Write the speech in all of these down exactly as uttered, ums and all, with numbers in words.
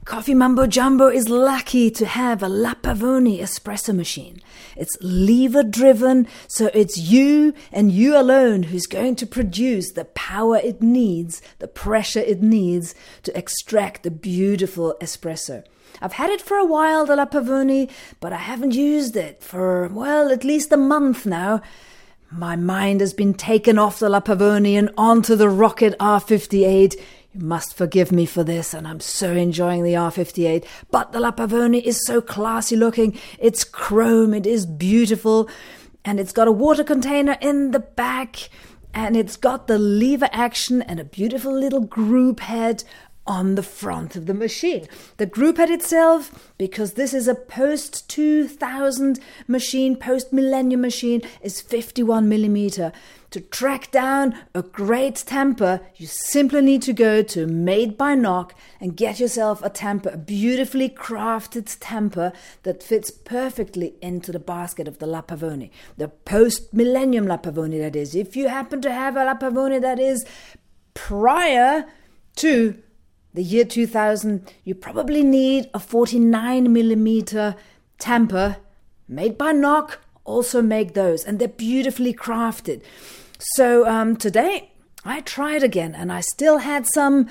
Coffee Mambo Jumbo is lucky to have a La Pavone espresso machine. It's lever driven, so it's you and you alone who's going to produce the power it needs, the pressure it needs to extract the beautiful espresso. I've had it for a while, the La Pavone, but I haven't used it for, well, at least a month now. My mind has been taken off the La Pavone and onto the Rocket R fifty-eight. You must forgive me for this, and I'm so enjoying the R fifty-eight. But the La Pavone is so classy looking. It's chrome, it is beautiful, and it's got a water container in the back, and it's got the lever action and a beautiful little group head on the front of the machine. The group head itself, because this is a post two thousand machine, post millennium machine, is fifty-one millimeter. To track down a great temper, you simply need to go to Made by Nock and get yourself a temper, a beautifully crafted temper that fits perfectly into the basket of the La Pavone. The post-millennium La Pavone, that is. If you happen to have a La Pavone that is prior to the year two thousand, you probably need a forty-nine millimeter temper. Made by Nock also make those, and they're beautifully crafted. So um, today I tried again, and I still had some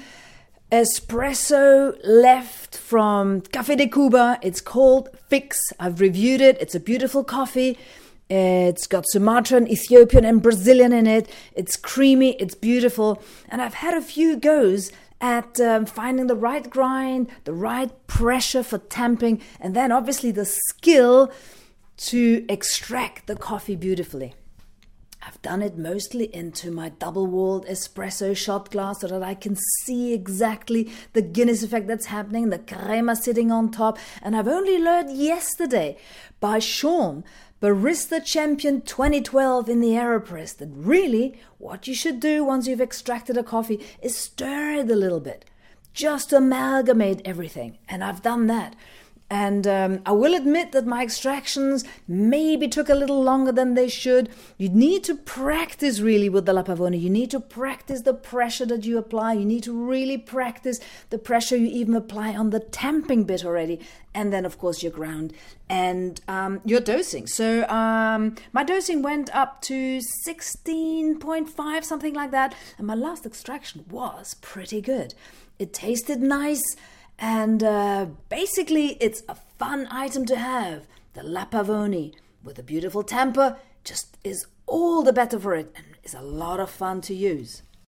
espresso left from Café de Cuba. It's called Fix. I've reviewed it. It's a beautiful coffee. It's got Sumatran, Ethiopian and Brazilian in it. It's creamy, it's beautiful. And I've had a few goes at um, finding the right grind, the right pressure for temping, and then obviously the skill to extract the coffee beautifully. I've done it mostly into my double-walled espresso shot glass so that I can see exactly the Guinness effect that's happening, the crema sitting on top. And I've only learned yesterday by Sean, Barista Champion twenty twelve in the AeroPress, that really what you should do once you've extracted a coffee is stir it a little bit. Just amalgamate everything. And I've done that. And um, I will admit that my extractions maybe took a little longer than they should. You need to practice really with the La Pavone. You need to practice the pressure that you apply. You need to really practice the pressure you even apply on the temping bit already. And then, of course, your ground and um, your dosing. So um, my dosing went up to sixteen point five, something like that. And my last extraction was pretty good. It tasted nice. And uh, basically, it's a fun item to have. The La Pavone with a beautiful temper just is all the better for it and is a lot of fun to use.